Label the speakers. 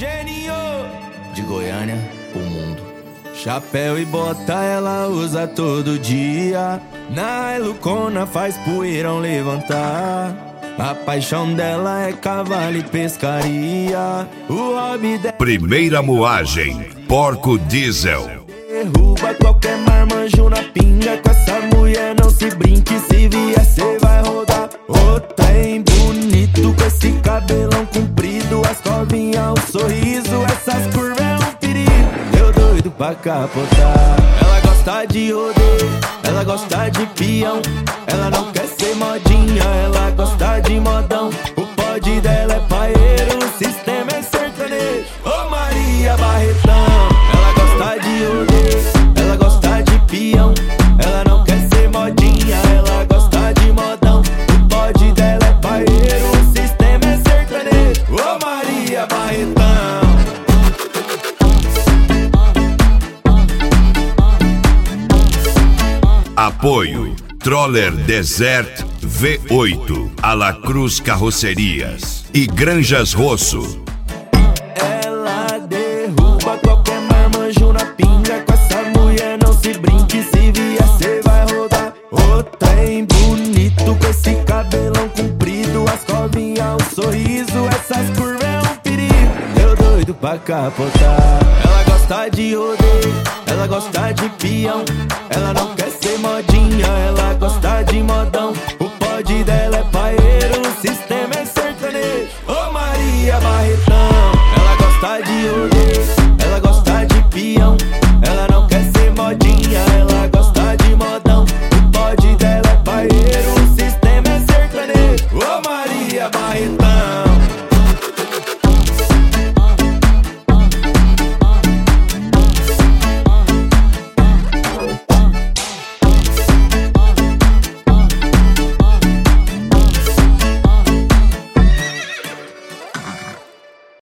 Speaker 1: Geninho de Goiânia, o mundo. Chapéu e bota ela usa todo dia. Na Lucona faz poeirão levantar. A paixão dela é cavalo e pescaria. O hobby dela...
Speaker 2: Primeira moagem, porco diesel.
Speaker 1: Derruba qualquer marmanjo na pinga. Com essa mulher não se brinque. Se vier cê vai rodar. Ô trem bonito com esse cabelão comprido. As covinhas, o sorriso. Essas curvas é um perigo. Eu doido pra capotar. Ela gosta de rodeio, ela gosta de peão. Ela não quer ser modinha, ela gosta de modão. O pod dela é paeiro, o sistema é sertanejo. Ô Maria Barretão. Ela gosta de rodeio, ela gosta de peão. Ela não quer ser modinha, ela gosta de modão. O pod dela é paeiro, o sistema é sertanejo. Ô Maria Barretão.
Speaker 2: Apoio Troller Desert V8, Alacruz Carrocerias e Granjas Rosso.
Speaker 1: Ela derruba qualquer marmanjo na pinga. Com essa mulher não se brinque. Se vier cê vai rodar. Ô trem bonito com esse cabelão comprido. As covinhas, o sorriso. Essas curvas é um perigo. Eu doido pra capotar. Ela gosta de rodeio, ela gosta de peão. Ela não quer ser modinha, ela gosta de modão. O pod dela é paeiro.